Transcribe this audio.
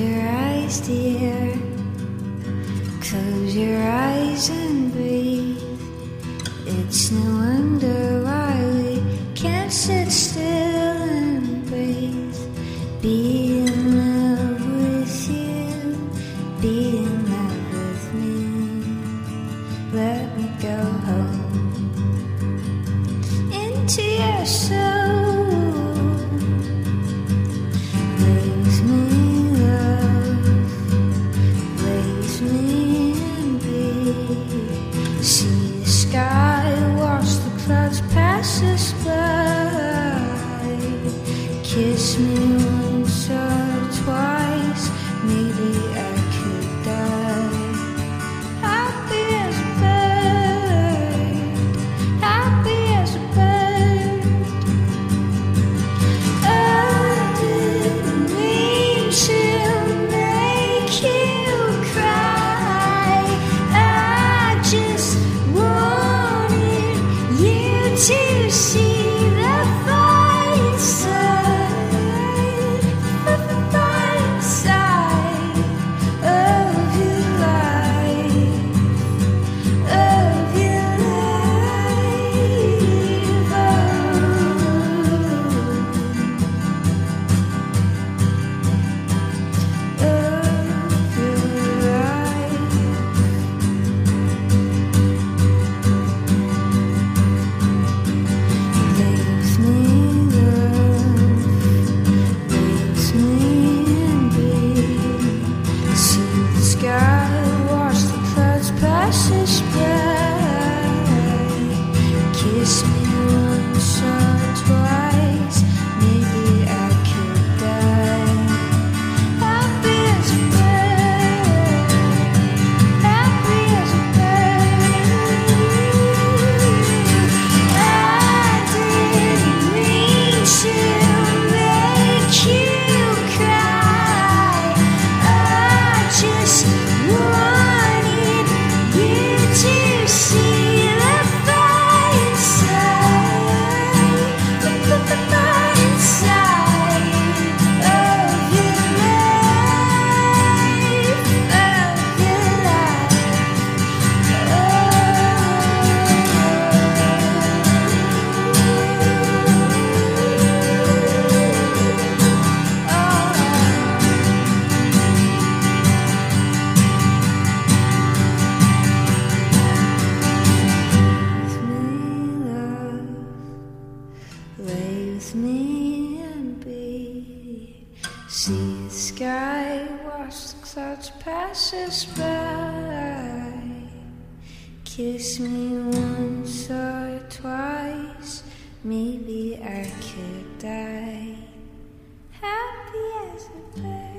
your eyes, dear. Close your eyes and breathe. It's no wonder why we can't sit still and breathe. Be in love with you, be in love with me. Let me go home into your soul. Lay with me, love. Lay with me and breathe. See the sky, watch the clouds pass us by. Kiss me once or twice, maybe I could die. Happy as a bird, happy as a bird. I didn't mean to make you cry. I just wanted you to see the fine side, the fine side of your life, of your life, of your life. Lay with me, love. Lay with me and breathe. See the sky, watch the clouds pass us by. Kiss me once or twice, maybe I could die. Happy as a bird, happy as a bird. I didn't mean to make you cry. I just wanted you to see the fine side, the fine side of your life, of your life. Lay with me and breathe. See the sky, watch the clouds pass us by. Kiss me once or twice, maybe I could die. Happy as a bird.